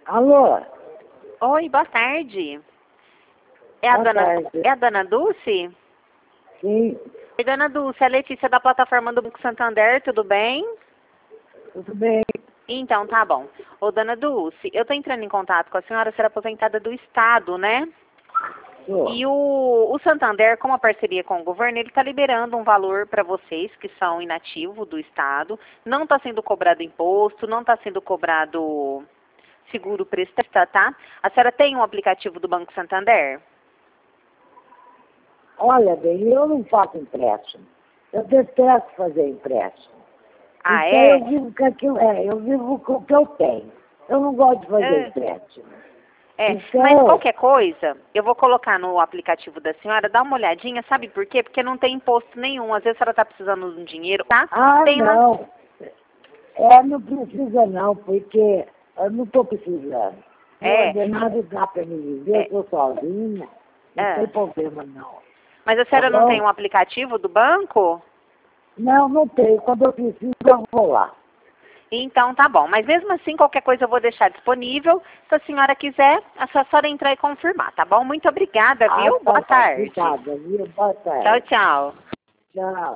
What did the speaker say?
Alô? Oi, boa tarde. É a dona Dulce? Sim, Oi, dona Dulce, é a Letícia da plataforma do Banco Santander, tudo bem? tudo bem. Então, tá bom. Ô, dona Dulce, eu tô entrando em contato com a senhora, ser aposentada do Estado, né? Tô. E o Santander, como a parceria com o governo, ele está liberando um valor para vocês que são inativos do Estado. Não está sendo cobrado imposto, não está sendo cobrado seguro prestata, tá? A senhora tem um aplicativo do Banco Santander? Olha bem, eu não faço empréstimo. Eu detesto fazer empréstimo. Ah, Então é? eu vivo com aquilo, eu vivo com o que eu tenho. Eu não gosto de fazer empréstimo. É, Então, mas qualquer coisa, eu vou colocar no aplicativo da senhora, dá uma olhadinha, sabe por quê? Porque não tem imposto nenhum. Às vezes a senhora está precisando de um dinheiro, tá? Tem lá. não. Não precisa não, porque eu não estou precisando. Meu É, ordenado dá para me viver, é, eu sou sozinha, não é. tem problema não. Mas a Tá senhora não tem bom? um aplicativo do banco? Não, não tenho. Quando eu preciso, eu vou lá. Então tá bom. Mas mesmo assim, qualquer coisa eu vou deixar disponível. Se a senhora quiser, é só a senhora entrar e confirmar, tá bom? Muito obrigada, viu? Tá Boa bom. tarde. Obrigada, viu? Boa Tchau, tarde. tchau. Tchau.